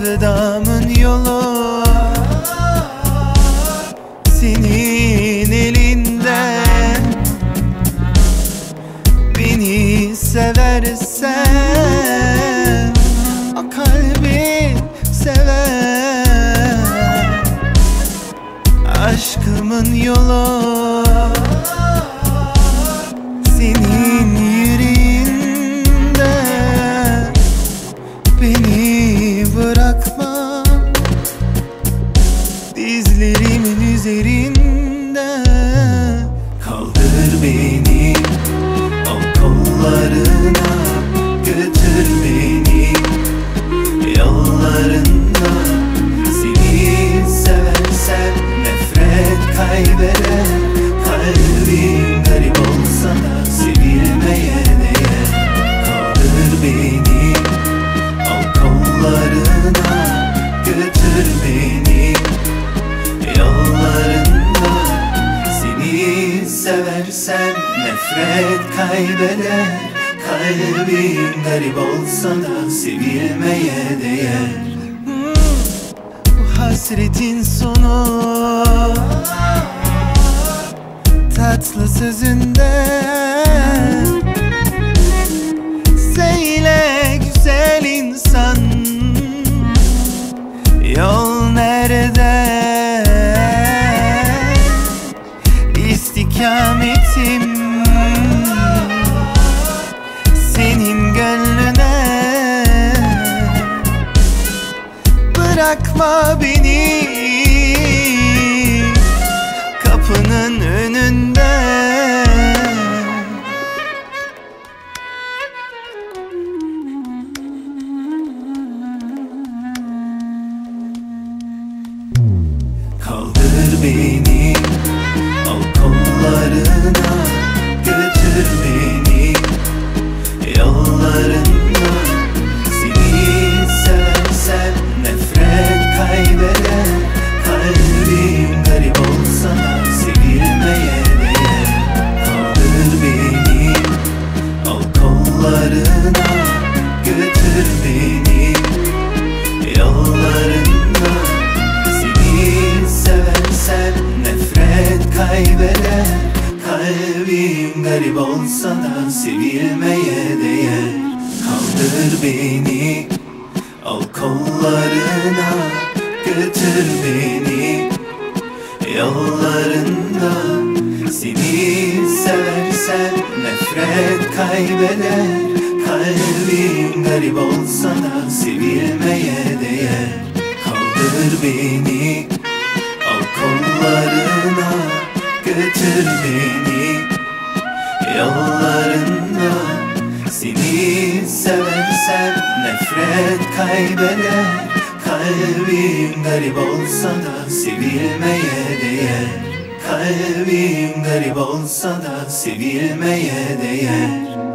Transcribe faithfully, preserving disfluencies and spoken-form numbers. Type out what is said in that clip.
sevdamın yolu senin elinde. Beni seversen o kalbin sever. Aşkımın yolu senin yüreğinde. Beni bırakma dizlerimin üzerinde. Kaldır beni al kollarına, götür beni yollarında. Seni seversen nefret kaybeder. Kalbim garip olsa da sevilmeye değer. Kaldır beni al kollarına, götür beni yollarında. Seni seversen nefret kaybeder. Kalbim garip olsa da sevilmeye değer. Hmm, bu hasretin sonu tatlı sözünde. Söyle güzel insan, yol nerede? İstikametim senin gönlüne. Bırakma beni kapının önünde. Kaldır beni al kollarına, götür beni yollarında. Seni seversen nefret kaybeder. Kalbim garip olsa da sevilmeye değer. Kaldır beni al kollarına, götür beni yollarında. Seni seversen nefret kaybeder. Kalbim garip olsa da sevilmeye değer. Kaldır beni al kollarına, götür beni yollarında. Seni seversen nefret kaybeder. Kalbim garip olsa da sevilmeye değer. Kaldır beni al kollarına, götür beni yollarında. Seni seversen nefret kaybeder. Kalbim garip olsa da sevilmeye değer. Kalbim garip olsa da sevilmeye değer.